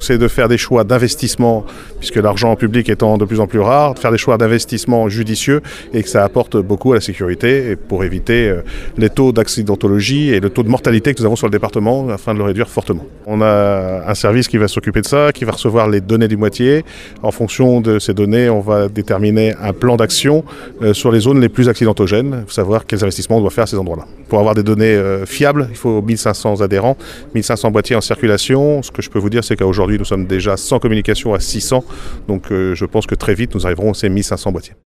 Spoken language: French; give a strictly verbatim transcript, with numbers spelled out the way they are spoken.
C'est de faire des choix d'investissement, puisque l'argent public étant de plus en plus rare, de faire des choix d'investissement judicieux et que ça apporte beaucoup à la sécurité et pour éviter les taux d'accidentologie et le taux de mortalité que nous avons sur le département afin de le réduire fortement. On a un service qui va s'occuper de ça, qui va recevoir les données du Moitié. En fonction de ces données, on va déterminer un plan d'action sur les zones les plus accidentogènes, pour savoir quels investissements on doit faire à ces endroits-là. Pour avoir des données fiables, il faut mille cinq cents adhérents, mille cinq cents boîtiers en circulation. Ce que je peux vous dire, c'est qu'aujourd'hui, nous sommes déjà sans communication à six cents, donc euh, je pense que très vite nous arriverons à ces mille cinq cents boîtiers.